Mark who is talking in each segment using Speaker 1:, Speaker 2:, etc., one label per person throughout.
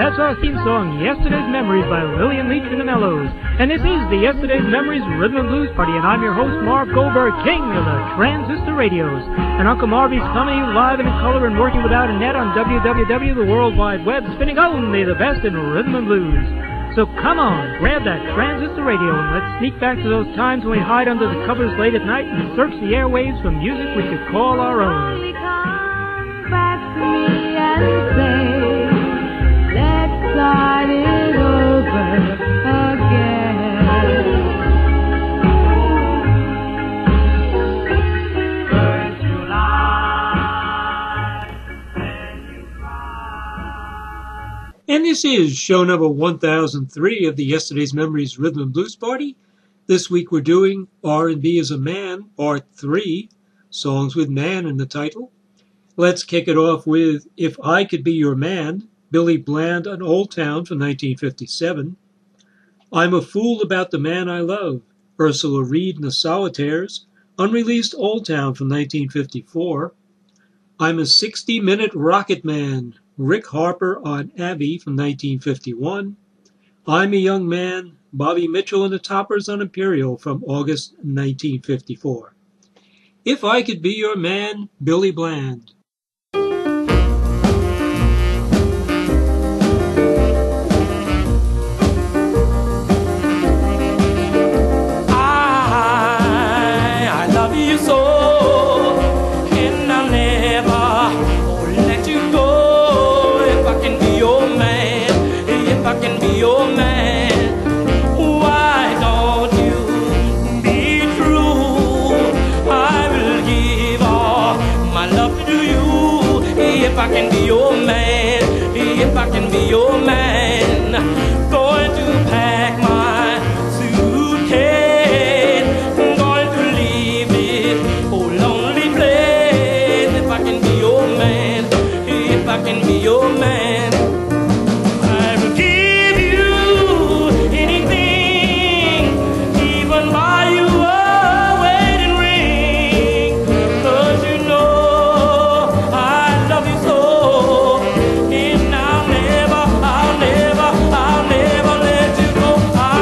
Speaker 1: That's our theme song, Yesterday's Memories by Lillian Leach and the Mellows. And this is the Yesterday's Memories Rhythm and Blues Party, and I'm your host, Marv Goldberg, king of the transistor radios. And Uncle Marvy's coming to you live and in color and working without a net on WWW, the World Wide Web, spinning only the best in rhythm and blues. So come on, grab that transistor radio and let's sneak back to those times when we hide under the covers late at night and search the airwaves for music we could call our own.
Speaker 2: Only come back to me and say, let's start it over again. First July, then you cry.
Speaker 3: And this is show number 1003 of the Yesterday's Memories Rhythm and Blues Party. This week we're doing R&B as a Man, Part 3, songs with man in the title. Let's kick it off with If I Could Be Your Man, Billy Bland on Old Town from 1957. I'm a Fool About the Man I Love, Ursula Reed and the Solitaires, unreleased Old Town from 1954. I'm a 60-Minute Rocket Man, Rick Harper on Abbey from 1951. I'm a Young Man, Bobby Mitchell and the Toppers on Imperial from August 1954. If I Could Be Your Man, Billy Bland.
Speaker 4: I love you so, and I'll never let you go. If I can be your man, if I can be your man, why don't you be true? I will give all my love to you. If I can be your man, if I can be your man, going to pack my suitcase, going to leave this whole lonely place. If I can be your man, if I can be your man, I will give you anything, even buy you a wedding ring, 'cause you know I love you so, and I'll never let you go.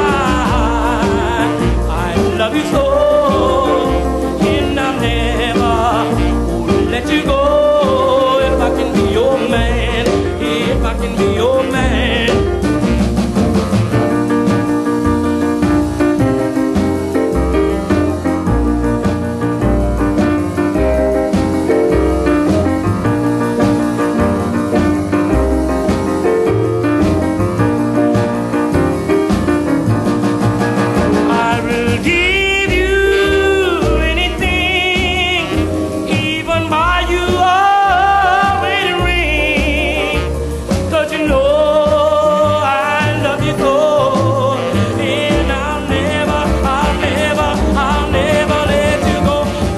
Speaker 4: I love you so, and I'll never let you go. If I can be your man, if I can be your man. I will give you anything, even buy you a wedding ring, 'cause you know I love you so, and I'll never let you go.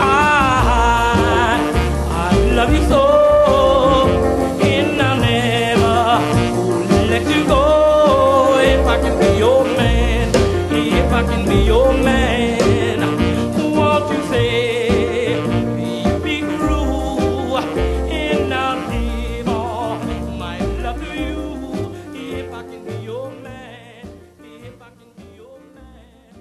Speaker 4: I love you so, and I'll never let you go. If I can be your man, if I can be your man, won't you say you'll be true, and I'll give all my love to you. If I can be your man, if I can be your man.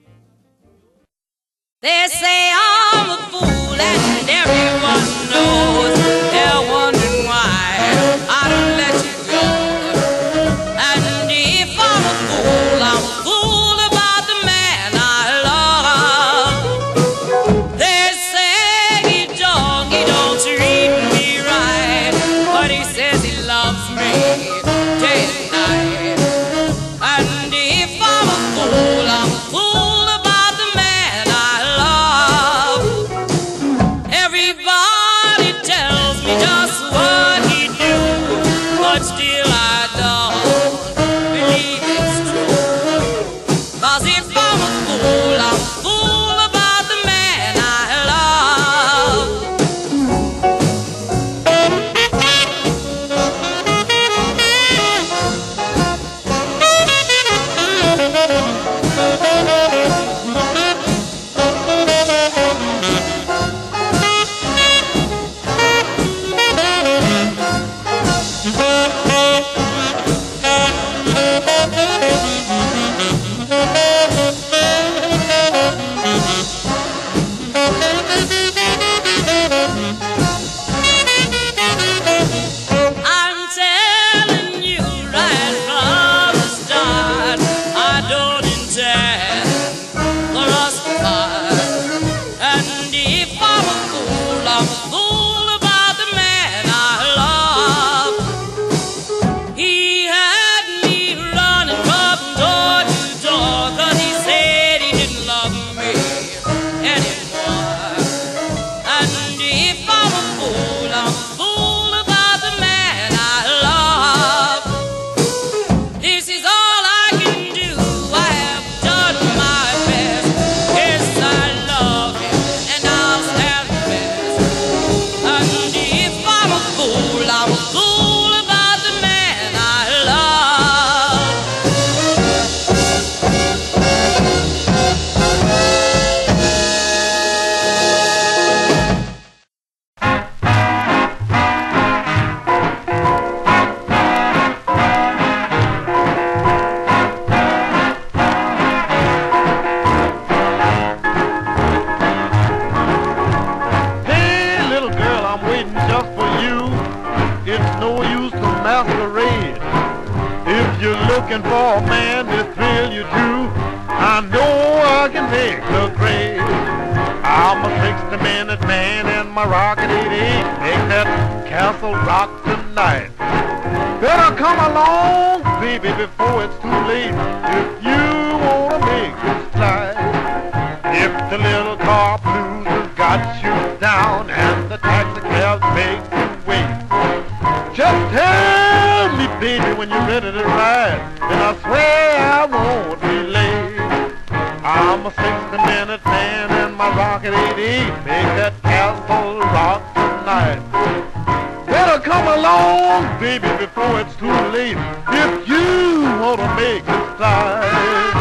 Speaker 5: They say I'm a fool and everyone knows. They're wondering why I don't let you go. And if I'm a fool about the man I love. They say he don't treat me right, but he says he loves me day and night. And if I'm a fool about the man I love.
Speaker 6: 60-minute man and my rocket 88 make that castle rock tonight. Better come along, baby, before it's too late, if you wanna make this flight. If the little car blues has got you down and the taxi cabs make you wait, just tell me, baby, when you're ready to ride, and I swear I won't be late. I'm a 60-minute man and my rocket 88 make that castle rock tonight. Better come along, baby, before it's too late, if you want to make this flight.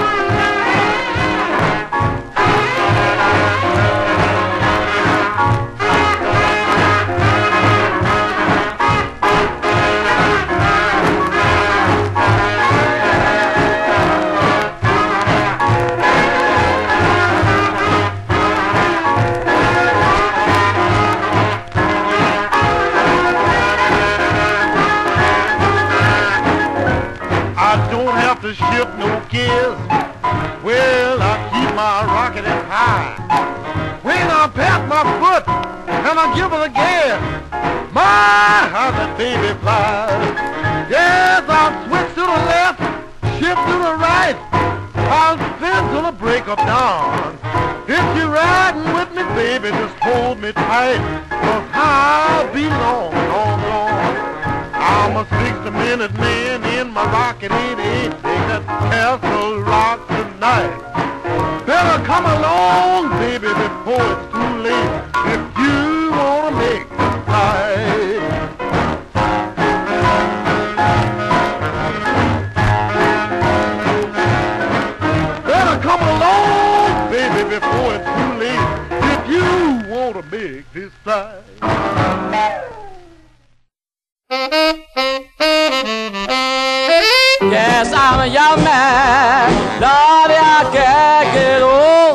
Speaker 6: To shift no gears, well, I keep my rocket up high. When I pat my foot and I give it a gas, my, how that baby flies. Yes, I'll switch to the left, shift to the right, I'll spin till the break of dawn. If you're riding with me, baby, just hold me tight, 'cause I'll be long, long, long. I'm a 60-minute man in my rocket 88, make that castle rock tonight. Better come along, baby, before it's too late, if you wanna make the flight. Better come along, baby, before it's too late, if you wanna make this flight.
Speaker 4: Yes, I'm a young man, Lord, I can't get old.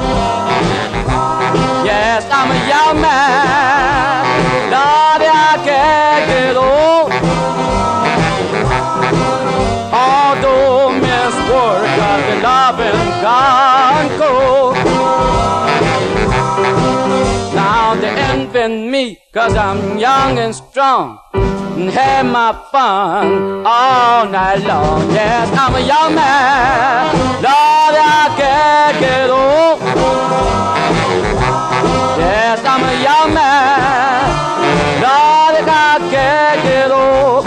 Speaker 4: Yes, I'm a young man, Lord, I can't get old. Although Miss Work got the loving gone cold. Now they envy me, 'cause I'm young and strong, and have my fun all night long. Yes, I'm a young man, Lord, I can't get old. Yes, I'm a young man, Lord, I can't get old.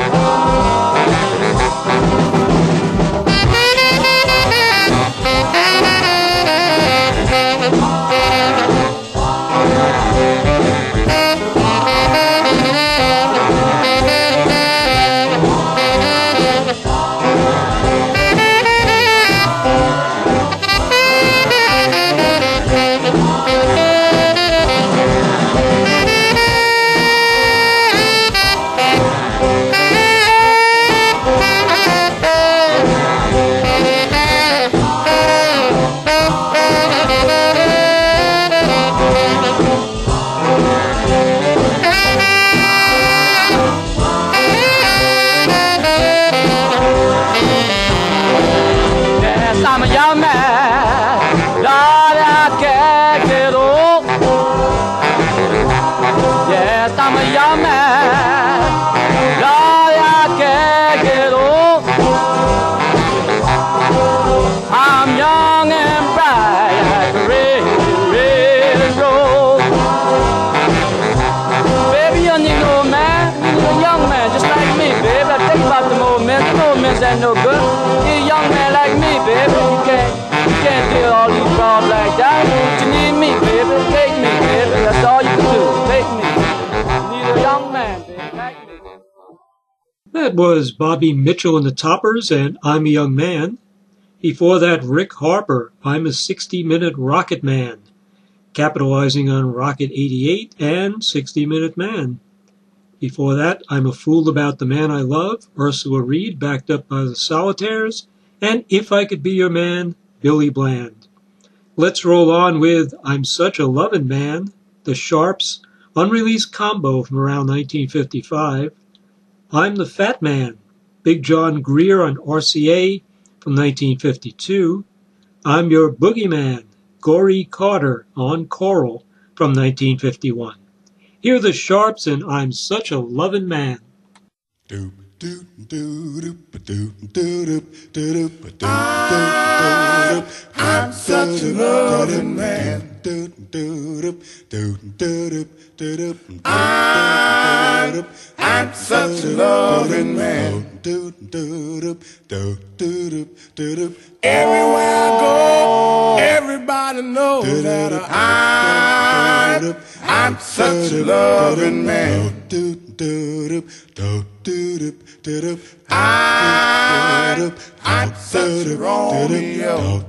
Speaker 4: No good. You're a young man like me, baby. You can't do all you broad like that. You need me, baby. Take me, baby. That's all you can do. Take me. You need a young man, baby. Like me.
Speaker 3: That was Bobby Mitchell and the Toppers and I'm a Young Man. Before that, Rick Harper, I'm a 60-minute rocket man, capitalizing on Rocket 88 and 60-minute man. Before that, I'm a Fool About the Man I Love, Ursula Reed, backed up by the Solitaires, and If I Could Be Your Man, Billy Bland. Let's roll on with I'm Such a Lovin' Man, the Sharps, unreleased combo from around 1955. I'm the Fat Man, Big John Greer on RCA from 1952. I'm Your Boogeyman, Gory Carter on Coral from 1951. Hear the Sharps and I'm Such a Lovin' Man.
Speaker 7: I'm such a loving man. I'm such a loving man. Everywhere I go, everybody knows that I'm such a loving man. I'm such a Romeo.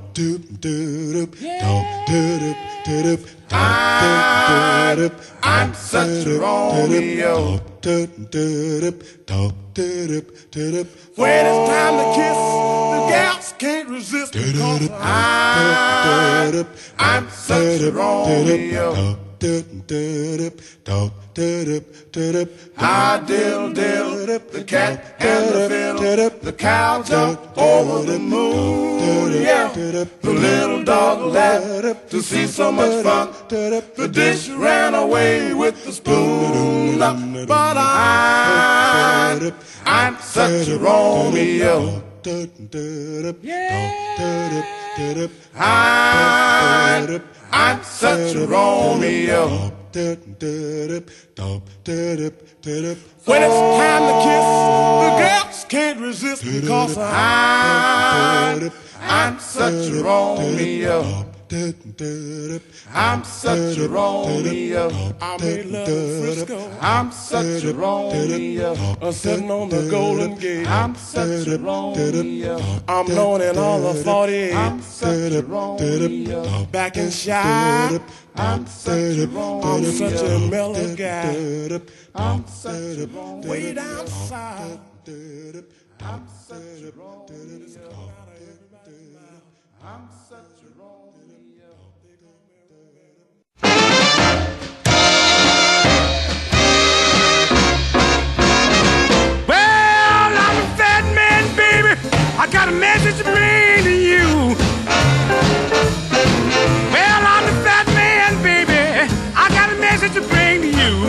Speaker 7: I'm such a Romeo. When it's time to kiss, the gals can't resist because I'm such a Romeo. I diddle, the cat and the fiddle, the cow jumped over the moon, yeah. The little dog laughed to see so much fun, the dish ran away with the spoon, but I'm such a Romeo. I'm such a Romeo. When it's time to kiss, the girls can't resist because I'm such a Romeo. I'm such a Romeo. I made love in Frisco. I'm such a Romeo. Sitting on the Golden Gate. I'm such a Romeo. I'm known in all the 48. I'm such a Romeo. Back in Shy. I'm such a Romeo. I'm such a mellow guy. I'm such a Romeo. Way down south. I'm such a Romeo. I'm such a Romeo.
Speaker 8: Well, I'm a fat man, baby. I got a message to bring to you. Well, I'm the fat man, baby. I got a message to bring to you.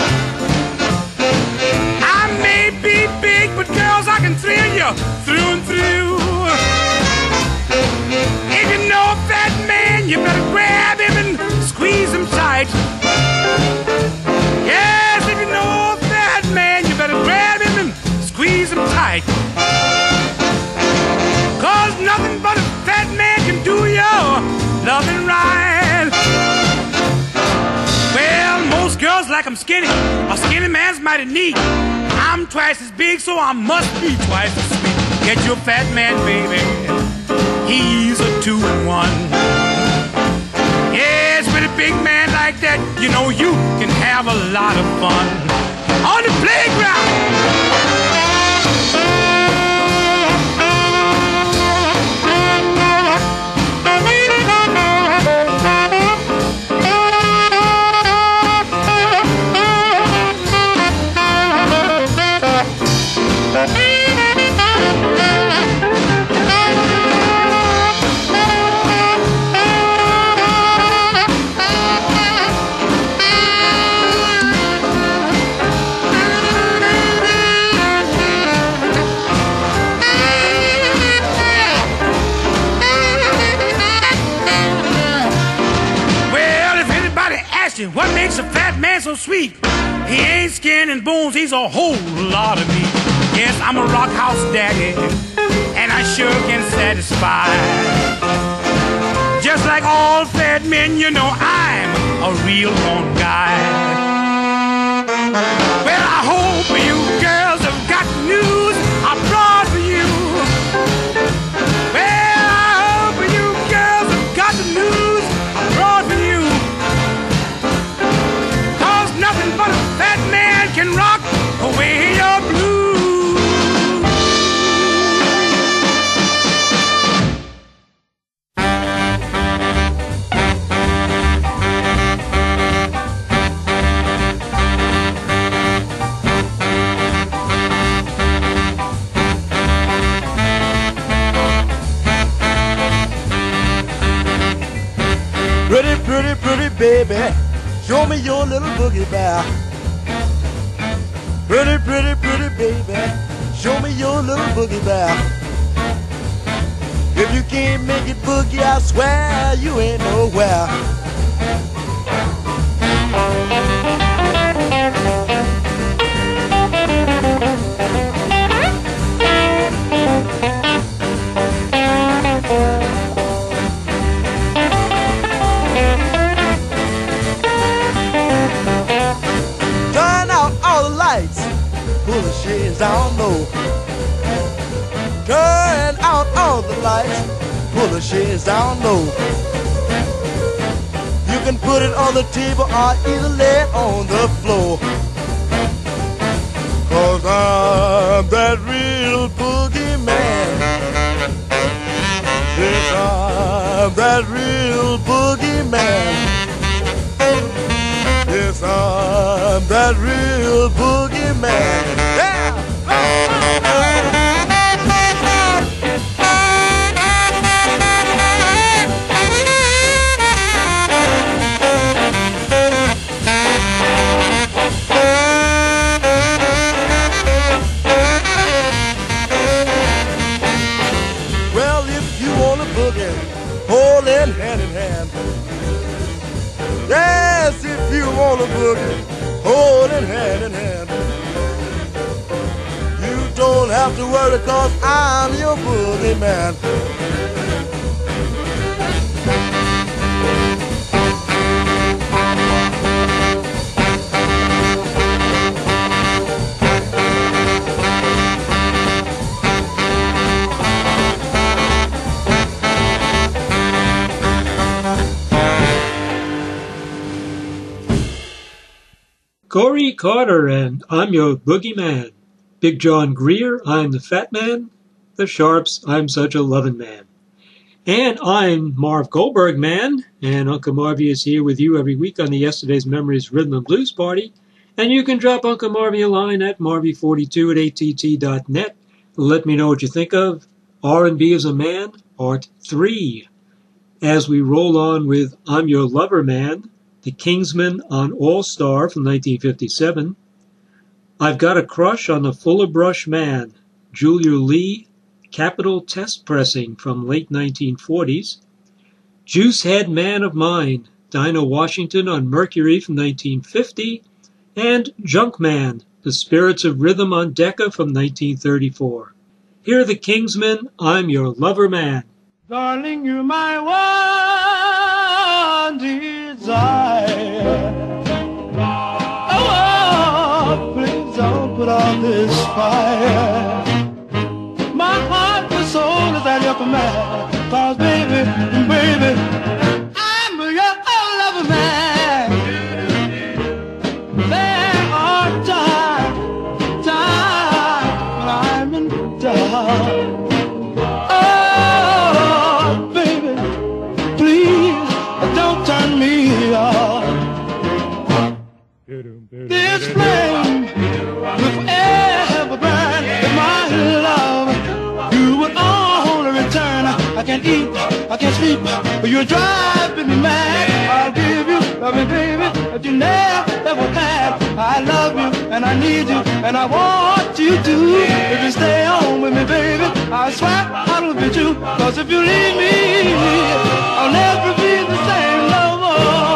Speaker 8: I may be big, but girls, I can thrill you through and through. If you know a fat man, you better grab him and squeeze him tight. Yes, if you know a fat man, you better grab him and squeeze him tight. Cause nothing but a fat man can do your loving right. Well, most girls like I'm skinny. A skinny man's mighty neat. I'm twice as big, so I must be twice as sweet. Get your fat man, baby. He's a 2-in-1. Yes, with a big man like that, you know you can have a lot of fun on the playground. What makes a fat man so sweet? He ain't skin and bones, he's a whole lot of meat. Yes, I'm a rock house daddy, and I sure can satisfy. Just like all fat men, you know I'm a real grown guy. Well, I hope you girls have got news I brought for you. Well, I hope you girls have got the news I brought for you. Nothing but a fat man can rock away your blues.
Speaker 7: Pretty, pretty, pretty baby,
Speaker 6: Show me your little boogie bear. Pretty, pretty, pretty baby. Show me your little boogie bear. If you can't make it boogie, I swear you ain't nowhere. Turn out all the lights, pull the shades down low. Turn out all the lights, pull the shades down low. You can put it on the table or either lay it on the floor. 'Cause I'm that real boogie man. Yes, I'm that real boogie man. Yes, I'm that real boogie man. Yeah! Well, if you want a boogie, hold it hand in hand. Yes, if you want a boogie, hold it hand in hand. You don't have to worry 'cause I'm your boogie man.
Speaker 3: Corey Carter and I'm Your Boogeyman. Big John Greer, I'm the Fat Man. The Sharps, I'm Such a Lovin' Man. And I'm Marv Goldberg Man, and Uncle Marvy is here with you every week on the Yesterday's Memories Rhythm and Blues Party. And you can drop Uncle Marvy a line at marvy42@att.net. Let me know what you think of R&B as a Man, Part 3. As we roll on with I'm Your Lover Man, The Kingsmen on All-Star from 1957. I've Got a Crush on the Fuller Brush Man, Julia Lee, Capitol Test Pressing from late 1940s. Juicehead Man of Mine, Dinah Washington on Mercury from 1950. And Junkman, The Spirits of Rhythm on Decca from 1934. Here are the Kingsmen, I'm Your Lover Man.
Speaker 9: Darling, you're my one desire. Oh, please don't put out this fire. My heart and soul is at your command. 'Cause baby, baby, I'm your lover man. There are times when I'm in doubt. This flame will forever burn. If my love you would only return. I can't eat, I can't sleep, but you're driving me mad. I'll give you loving, baby, that you never ever had. I love you and I need you and I want you to. If you stay home with me, baby, I swear I'll be true. 'Cause if you leave me, I'll never be the same no more.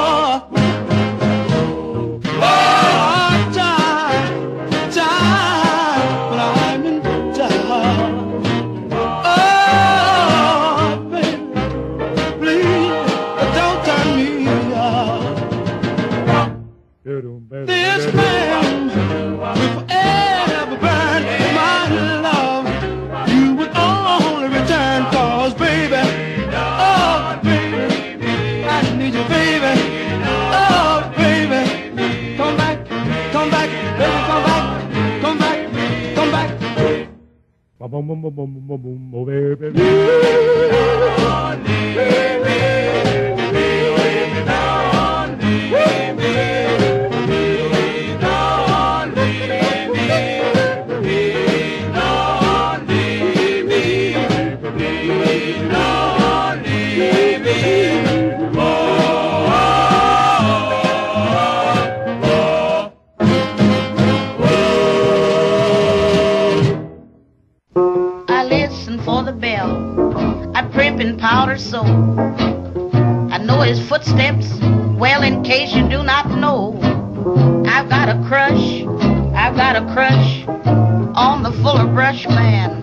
Speaker 9: This flame will forever burn. My love, you would only return. 'Cause baby, oh baby, I need you, baby. Oh baby, come back, baby, come back, come back, come back. Boom, boom, boom, boom, boom, boom, boom, oh baby.
Speaker 10: so. I know his footsteps well, in case you do not know. I've got a crush on the Fuller Brush man.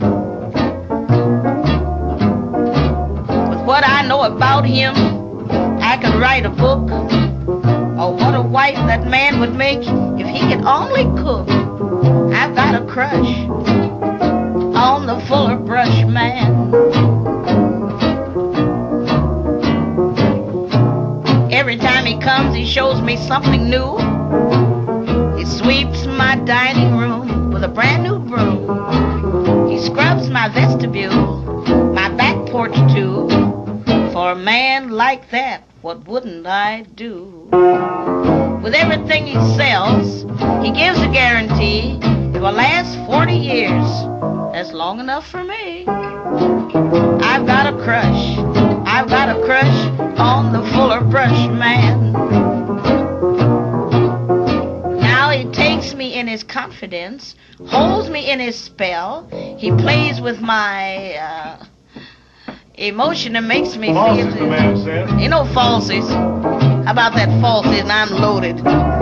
Speaker 10: With what I know about him, I could write a book. Oh, what a wife that man would make if he could only cook. I've got a crush on the Fuller Brush man. Every time he comes, he shows me something new. He sweeps my dining room with a brand new broom. He scrubs my vestibule, my back porch too. For a man like that, what wouldn't I do? With everything he sells, he gives a guarantee it will last 40 years. That's long enough for me. I've got a crush on the Fuller Brush man. Now he takes me in his confidence, holds me in his spell. He plays with my emotion and makes me feel.
Speaker 6: The man said.
Speaker 10: Ain't no falsies. How about that falsies and I'm loaded?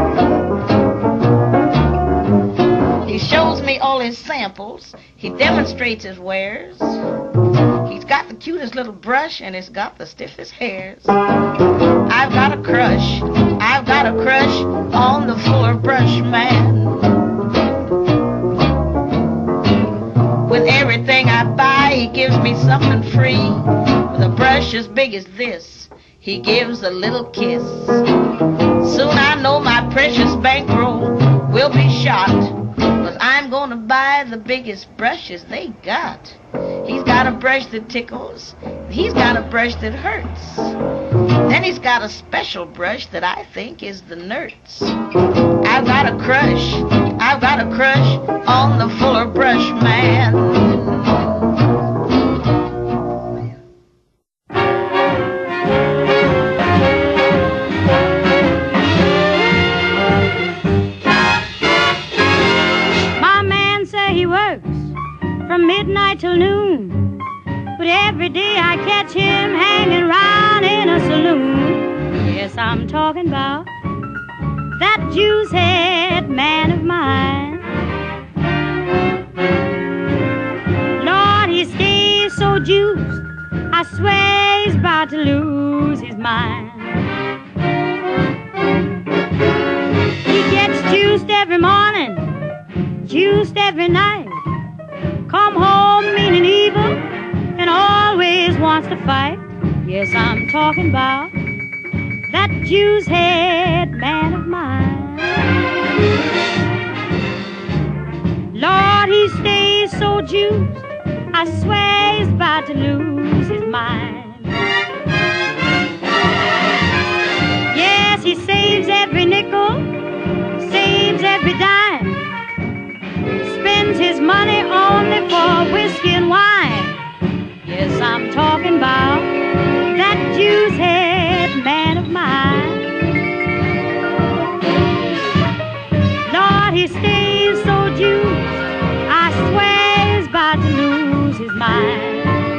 Speaker 10: He shows me all his samples. He demonstrates his wares. He's got the cutest little brush and it's got the stiffest hairs. I've got a crush on the Fuller Brush man. With everything I buy, he gives me something free. With a brush as big as this, he gives a little kiss. Soon I know my precious bankroll will be shot, 'cause I'm gonna buy the biggest brushes they got. He's got a brush that tickles, he's got a brush that hurts. Then he's got a special brush that I think is the nerds. I've got a crush on the Fuller Brush man.
Speaker 11: From midnight till noon, but every day I catch him hanging round in a saloon. Yes, I'm talking about that juice-head man of mine. Lord, he stays so juiced, I swear he's about to lose his mind. He gets juiced every morning, juiced every night. Come home meaning evil and always wants to fight. Yes, I'm talking about that juice-head man of mine. Lord, he stays so juiced, I swear he's about to lose his mind. Yes, he saves every nickel, saves every dime, spends his money only for whiskey and wine. Yes, I'm talking about that juice-head man of mine. Lord, he stays so juiced, I swear he's about to lose his mind.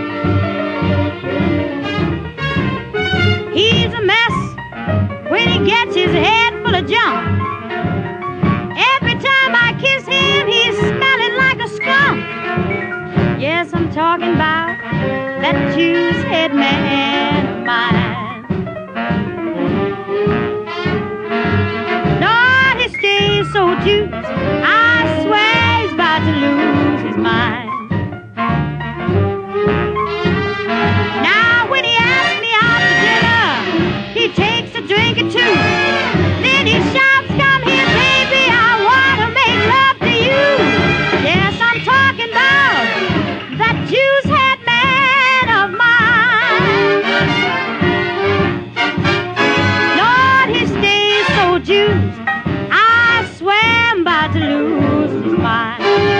Speaker 11: He's a mess when he gets his head full of junk. Every time I kiss him, he's smelling like a skunk. Yes, I'm talking about that juice-head man of mine. Lord, he stays so juiced, I swear he's about to lose his mind. Now, when he asks me out for dinner, he takes a drink or two. Then he shouts, "Come here, baby, I want to make love to you." Yes, I'm talking about that juice-head man of mine. Lord, he stays so juiced, I swear I'm about to lose his mind.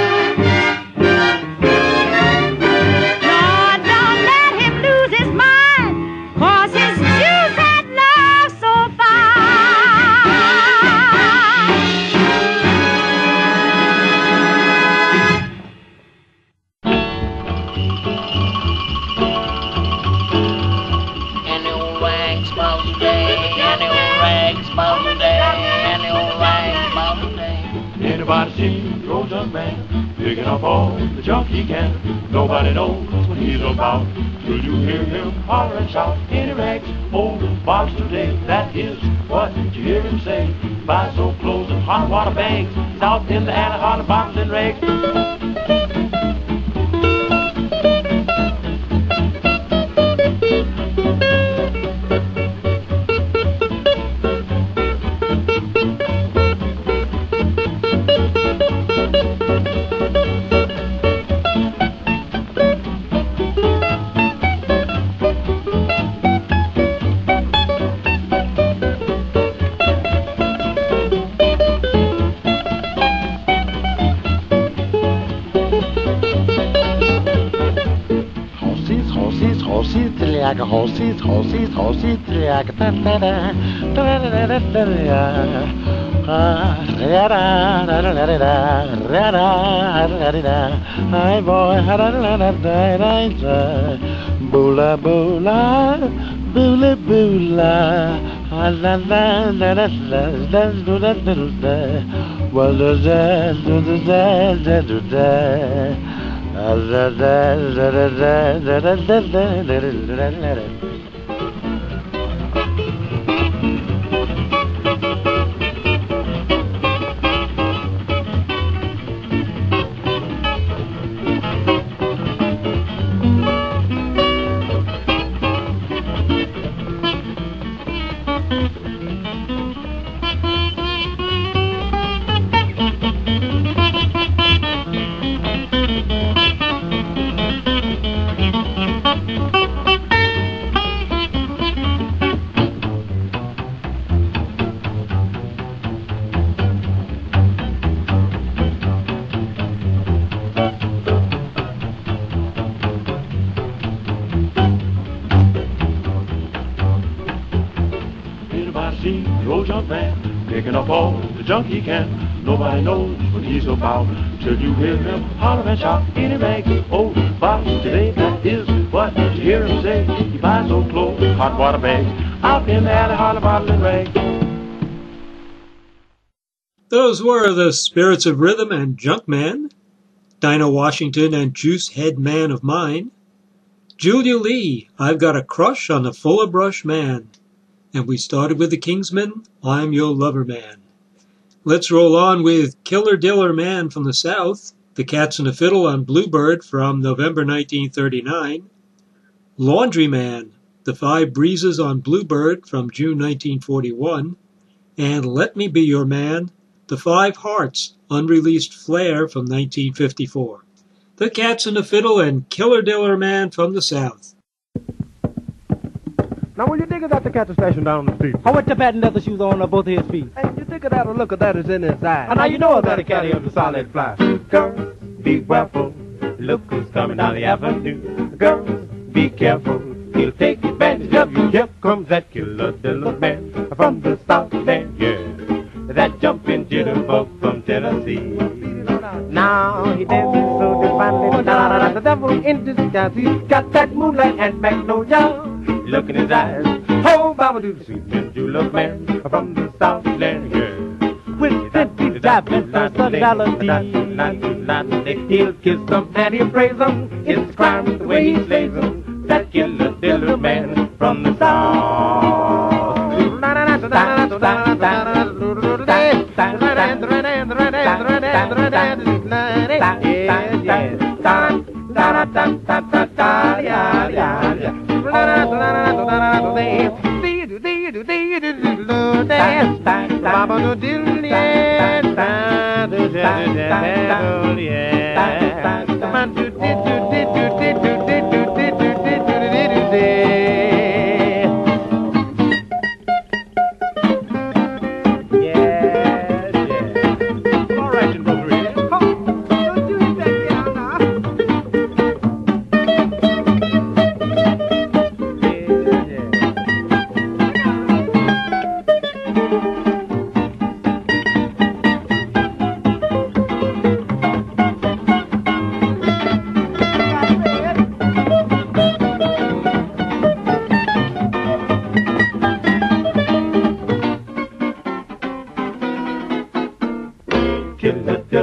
Speaker 11: Lord, don't let him lose his mind, 'cause his juice-head love's so fine.
Speaker 5: old rags bound day, any old rags bound day, any old rags bound day.
Speaker 12: Anybody seen the old junk man picking up all the junk he can? Nobody knows what he's about till you hear him holler and shout. Any rags, old box today, that is what you hear him say. Buy soap, clothes, and hot water bags. He's out in the alley, hollering boxes and rags.
Speaker 6: Horses, horses, horses, hi boy, boola boola, boola boola, well junk he can, nobody knows what he's about till you hear him holler and shout. Any rag, old box today, that is what you hear him say. He buys old clothes, hot water bags, out in the alley, holler, bottle and rag.
Speaker 3: Those were the Spirits of Rhythm and Junkman, Dinah Washington and Juice Head Man of Mine, Julia Lee, I've Got a Crush on the Fuller Brush Man, and we started with the Kingsmen, I'm Your Lover Man. Let's roll on with Killer Diller Man from the South, The Cats and the Fiddle on Bluebird from November 1939, Laundry Man, The Five Breezes on Bluebird from June 1941, and Let Me Be Your Man, The Five Hearts, unreleased Flair from 1954. The Cats and the Fiddle and Killer Diller Man from the South.
Speaker 13: Now, will you dig it out the cattle station down the street?
Speaker 14: I went to patent leather shoes on both his feet.
Speaker 13: And you dig it out a look at that is in his eye.
Speaker 14: And now you know that a caddy of the solid fly.
Speaker 13: Girls, be careful. Look who's coming down the avenue. Girls, be careful. He'll take advantage of you. Here comes that killer diller man from the Southland, yeah. That jumping jitterbug from Tennessee. Now he dances so divinely. The devil in disguise. He's got that moonlight and magnolia. Look in his eyes. Oh, Baba do the sweet and Jula man from the Southland, yeah.
Speaker 14: With 50 driving personality.
Speaker 13: He'll kiss them and he'll praise them. It's a crime the way he slays them. That killer diller man from the South.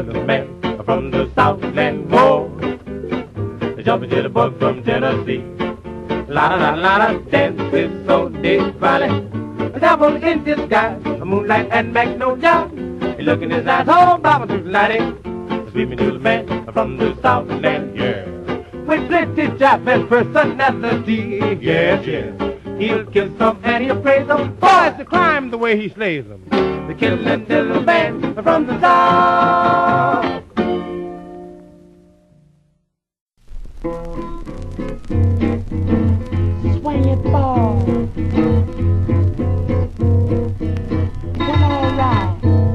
Speaker 13: little man from the Southland. Whoa, jumping to the book from Tennessee. La la la la, dance is so divine. The devil in disguise, the moonlight and magnolia. He look in his eyes, oh, Baba to the night. Sweet me to the man from the Southland, yeah. With plenty jive and personality, yes, yes. He'll kill some and he'll praise them. Boy, it's a crime the way he slays them. The killing little man from the South.
Speaker 11: Swing it, ball. Come on, ride.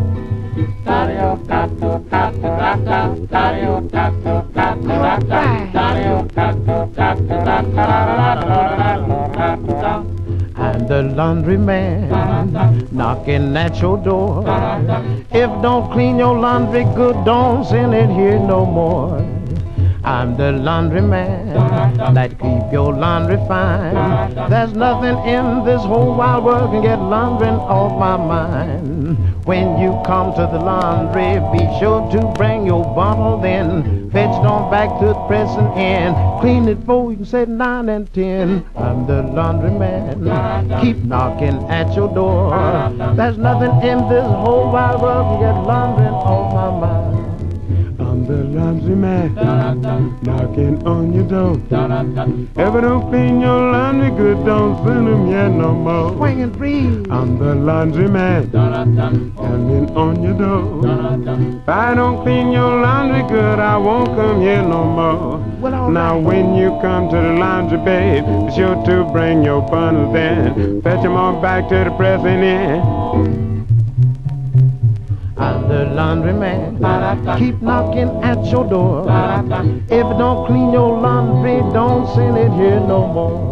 Speaker 15: I'm the laundry man knocking at your door. If don't clean your laundry good, don't send it here no more. I'm the laundry man that keep your laundry fine. There's nothing in this whole wide world can get laundering off my mind. When you come to the laundry, be sure to bring your bottle then. Fetch it on back to the pressing end. Clean it for you can say 9 and 10. I'm the laundry man, keep knocking at your door. There's nothing in this whole wide world can get laundering off my mind.
Speaker 16: I'm the laundry man, knocking on your door. If I don't clean your laundry good, don't send them here no more.
Speaker 15: Swing and breathe.
Speaker 16: I'm the laundry man, coming on your door. If I don't clean your laundry good, I won't come here no more.
Speaker 15: Well,
Speaker 16: now when you come to the laundry, babe, be sure to bring your bundles in. Fetch them on back to the pressing end.
Speaker 15: I'm the laundry man, keep knocking at your door. If you don't clean your laundry, don't send it here no more.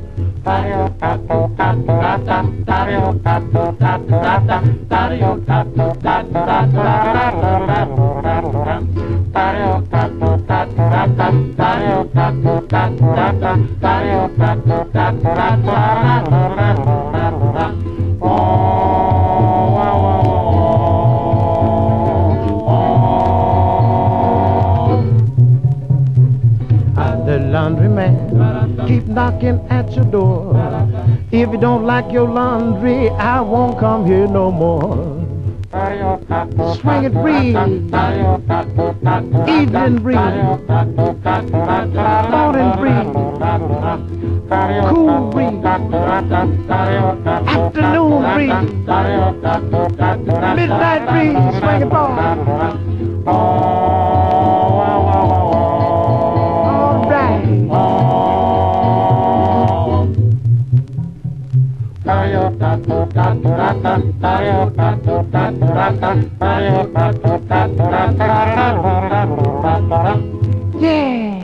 Speaker 15: The laundry man, keep knocking at your door. If you don't like your laundry, I won't come here no more. Swing it, breathe. Evening breeze. Morning breeze. Cool breeze. Afternoon breeze. Midnight breeze. Swing it, ball. Yeah.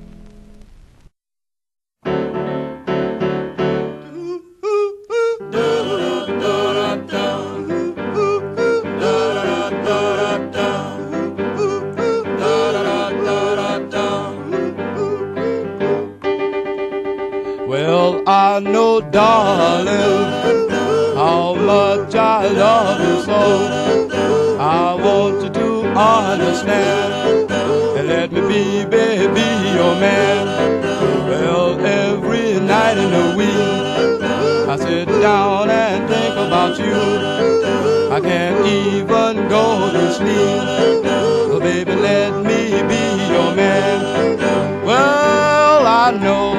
Speaker 17: Well, I know, darling, how much I love you so. I want you to understand and let me be, baby, your man. Well, every night in the week I sit down and think about you. I can't even go to sleep. So baby, let me be your man. Well, I know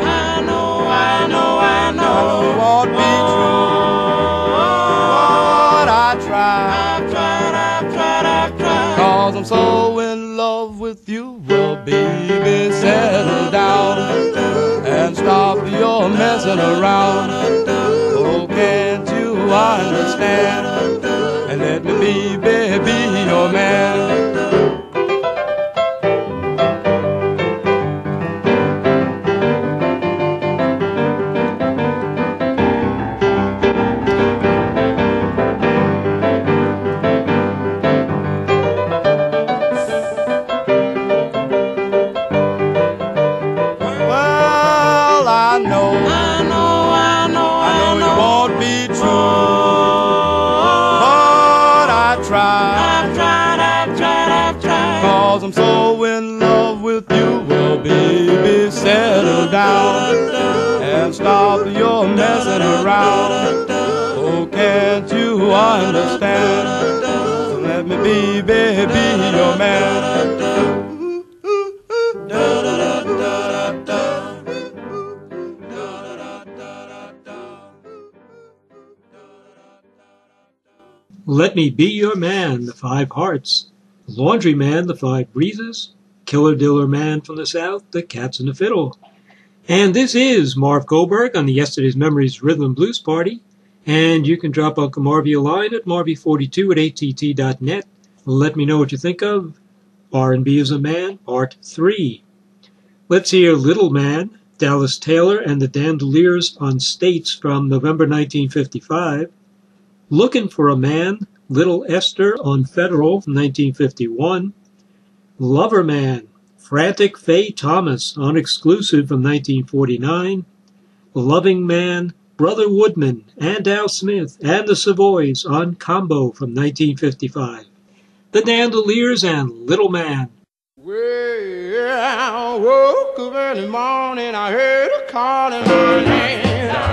Speaker 17: it won't be true, but I tried. 'Cause I'm so in love with you. Well, baby, settle down and stop your messing around. Oh, can't you understand? And let me be, baby, your man. you're messing around. Oh, can't you understand? So let me be, baby, your man.
Speaker 3: Let Me Be Your Man, The Five Hearts. Laundry Man, The Five Breezes. Killer Diller Man from the South, The Cats and the Fiddle. And this is Marv Goldberg on the Yesterday's Memories Rhythm and Blues Party. And you can drop Uncle Marvy a line at marvy42@att.net. Let me know what you think of R&B as a Man, Part 3. Let's hear Little Man, Dallas Taylor and the Dandeliers on States from November 1955. Looking for a Man, Little Esther on Federal from 1951. Lover Man, Frantic Faye Thomas on Exclusive from 1949. Loving Man, Brother Woodman and Al Smith and the Savoys on Combo from 1955. The Dandeliers and Little Man.
Speaker 15: Well, I woke up early morning, I heard a calling my name.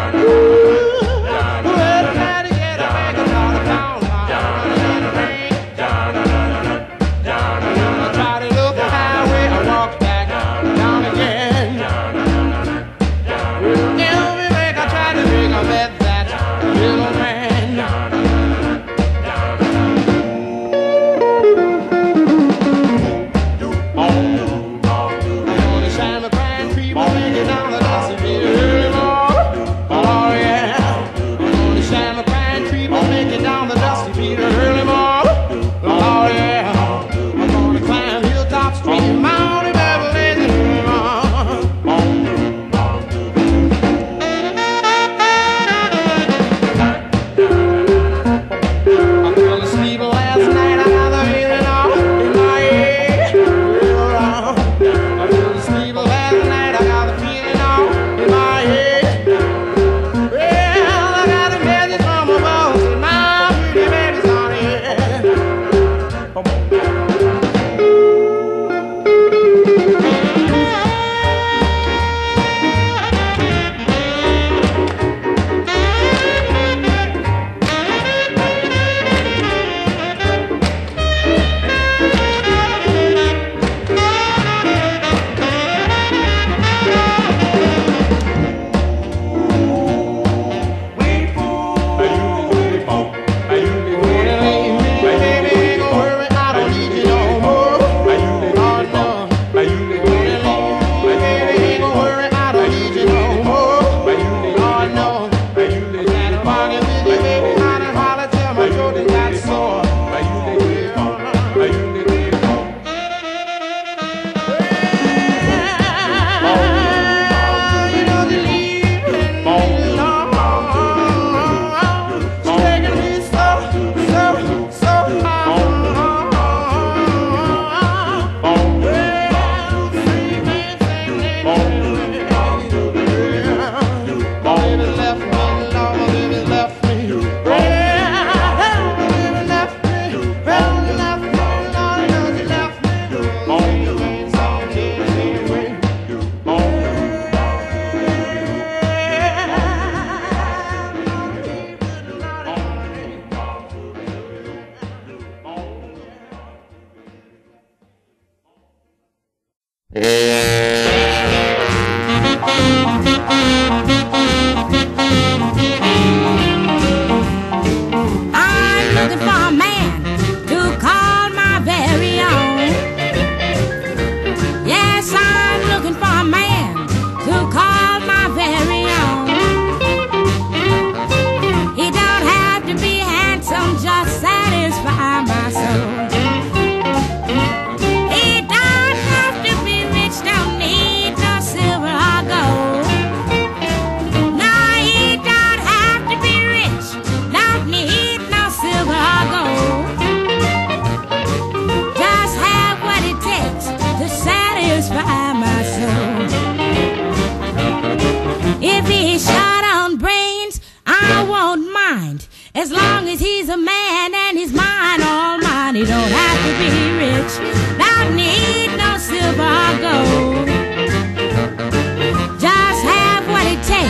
Speaker 11: As long as he's a man and he's mine, all mine. He don't have to be rich, don't need no silver or gold. Just have what it takes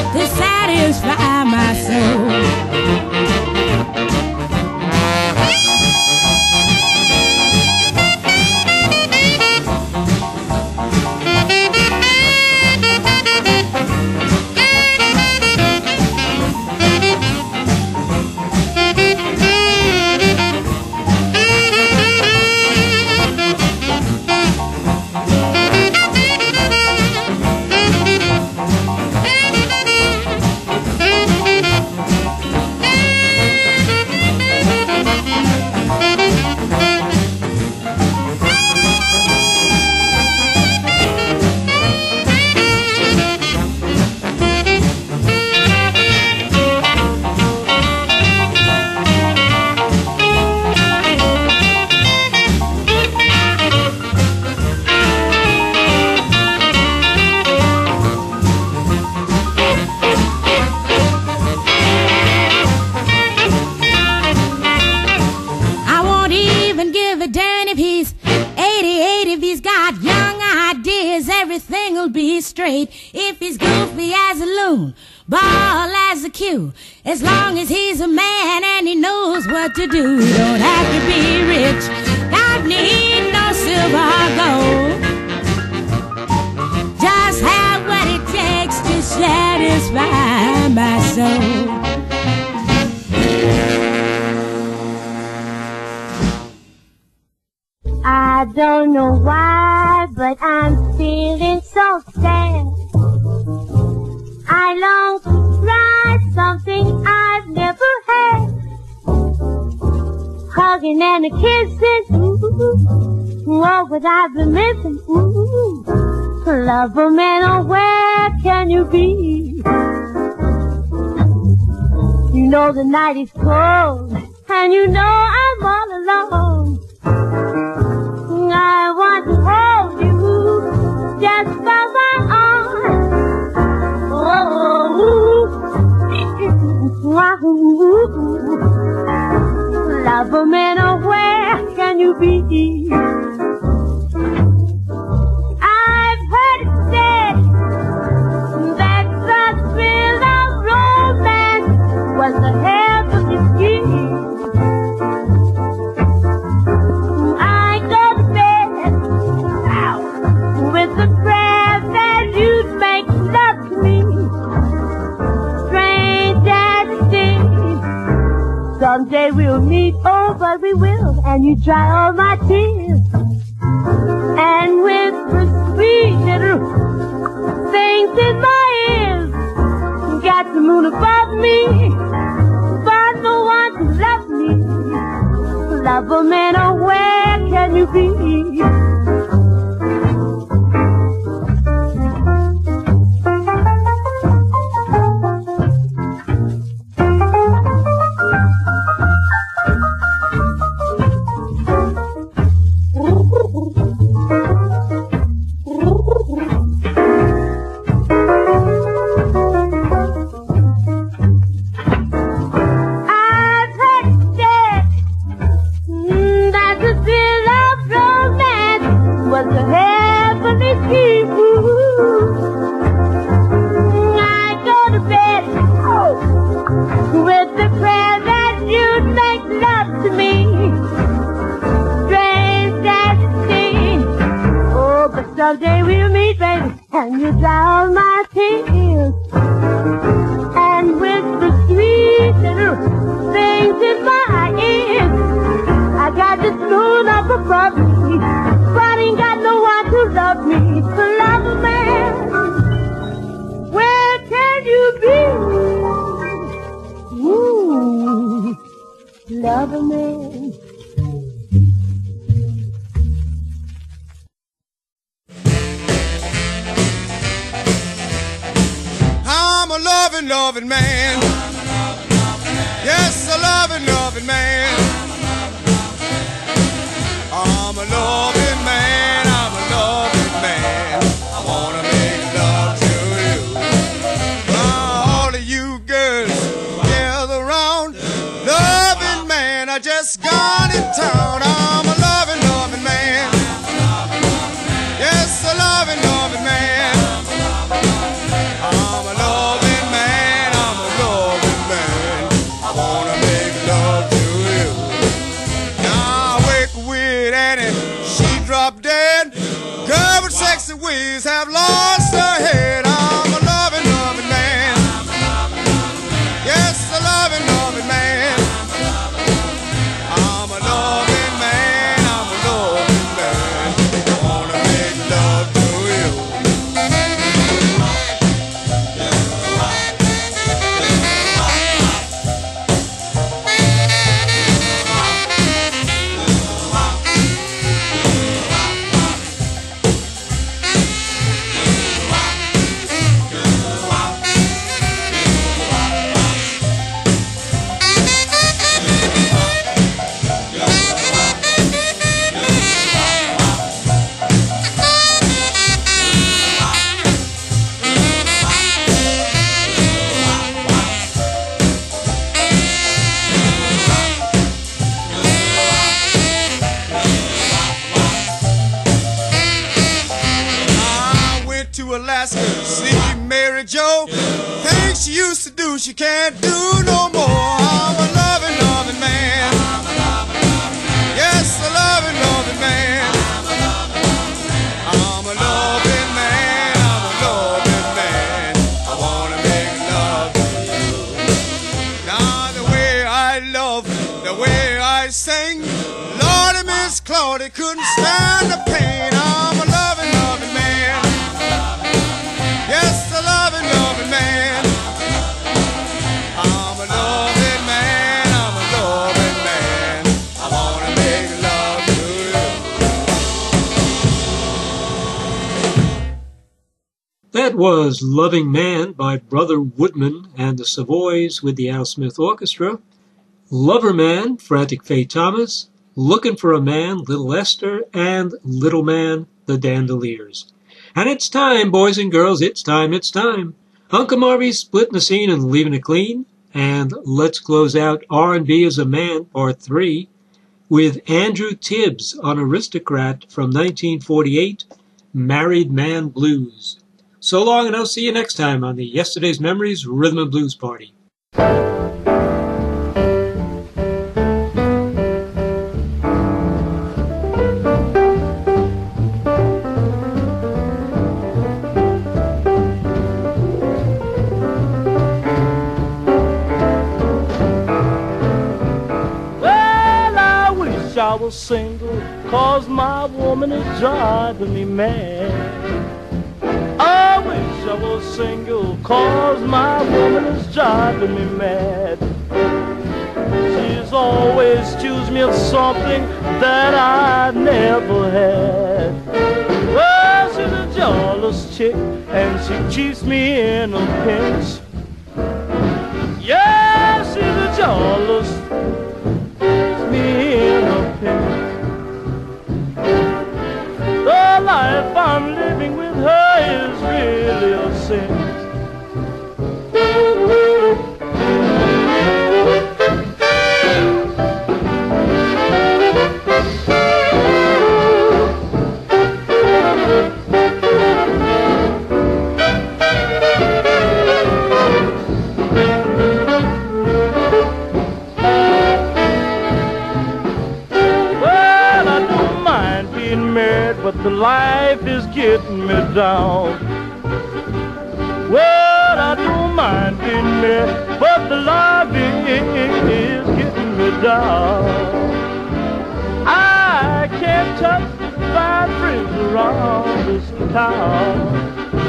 Speaker 11: to satisfy my soul. If he's goofy as a loon, ball as a cue, as long as he's a man and he knows what to do. Don't have to be rich, don't need no silver or gold. Just have what it takes to satisfy my soul.
Speaker 18: I don't know why, but I'm feeling so sad. I long to try something I've never had. Hugging and a kissing, ooh, oh, but I've been missing, ooh. Lover man, oh, where can you be? You know the night is cold, and you know I'm all alone. I want to hold you just by my arm. Lover man, oh, where can you be? I've heard it said that the thrill of romance was the heavenly scheme. With the prayer that you'd make love to me, strange as it seems. Someday we'll meet, oh, but we will, and you dry all my tears, and whisper sweet little things in my ears. Got the moon above me, but no one to love me. Lover man, oh, where can you be? Someday we'll meet, baby, and you dry all my tears, and whisper sweet little things in my ears. I got this moon up above me, but ain't got no one to love me. Lover man, where can you be? Ooh, lover man.
Speaker 17: I'm a loving man. Yes, a loving man. I'm a loving man. I'm a loving man. I wanna make love to you. All of you girls gather round. Loving man, I just got in town. I'm a loving man. Yes, a loving man. I'm a loving man.
Speaker 7: wanna make love to you. Now I wake with Annie, she dropped dead. Girl with sexy ways have lost her head. I'm a loving, loving man. Yes, a loving, loving man. I'm a loving man. I'm a loving man. I wanna make love to you. Alaska, see Mary Jo. Things she used to do, she can't do no more. I'm a loving, loving man. Yes, a loving, loving man. I'm a loving man. I'm a loving man. I wanna make love to you. Now the way I love, the way I sing, Lordy, Miss Claudia couldn't stand the pain. I'm a loving, loving man. Yes, a loving, loving man. I'm a loving man. I'm a loving man. I wanna make love to you.
Speaker 3: That was Loving Man by Brother Woodman and the Savoys with the Al Smith Orchestra. Lover Man, Frantic Faye Thomas. Looking for a Man, Little Esther. And Little Man, the Dandeliers. And it's time, boys and girls, it's time. Uncle Marvy's splitting the scene and leaving it clean. And let's close out R&B as a Man, Part 3, with Andrew Tibbs on Aristocrat from 1948, Married Man Blues. So long, and I'll see you next time on the Yesterday's Memories Rhythm and Blues Party.
Speaker 14: I was single, cause my woman is driving me mad. I wish I was single, cause my woman is driving me mad. She's always accused me of something that I never had. Well, she's a jealous chick, and she keeps me in a pinch. Yeah, she's a jealous in a pinch. The life I'm living with her is really a sin. But the life is getting me down. Well, I don't mind being married, but the life is getting me down. I can't touch the fine friends around this town.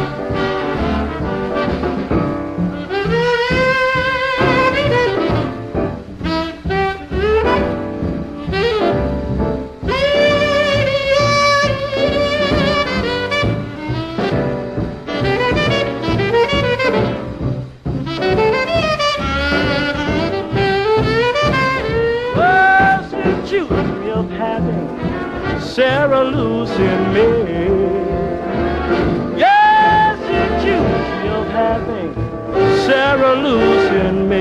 Speaker 14: Sarah losing me. Yes, she accused me of having Sarah losing me.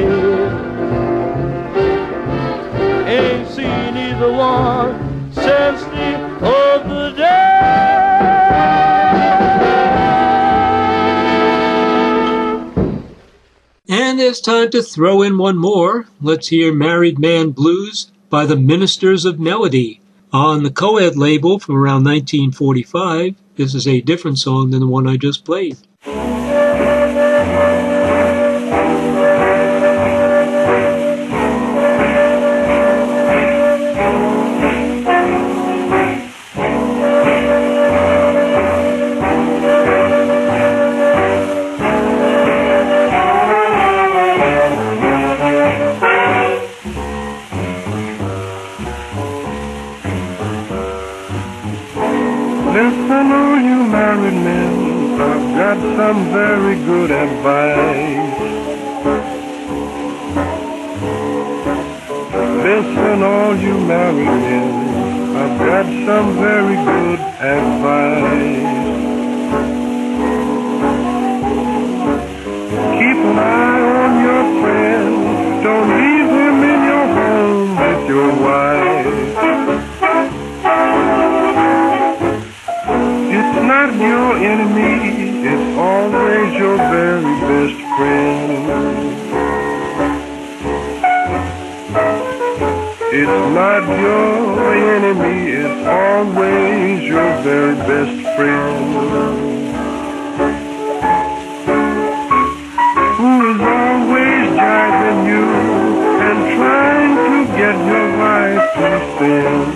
Speaker 14: Ain't seen either one since the other day.
Speaker 3: And there's it's time to throw in one more. Let's hear Married Man Blues by the Ministers of Melody. On the Coed label from around 1945, this is a different song than the one I just played.
Speaker 19: Listen, all you married men, I've got some very good advice. Listen, all you married men, I've got some very good advice. Keep an eye on your friend, don't leave him in your home with your wife. It's not your enemy, it's always your very best friend. It's not your enemy, it's always your very best friend. Who is always jibing you and trying to get your wife to spend.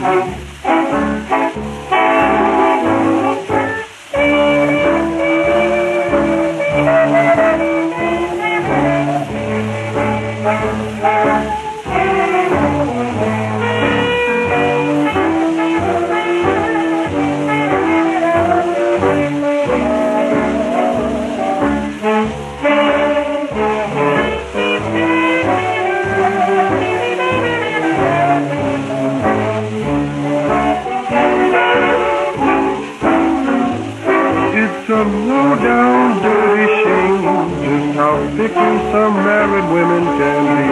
Speaker 19: A low-down, dirty shame, just how fickle some married women can be.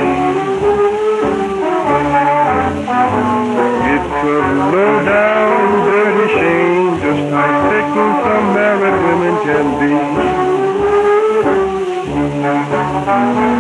Speaker 19: It's a low-down, dirty shame, just how fickle some married women can be.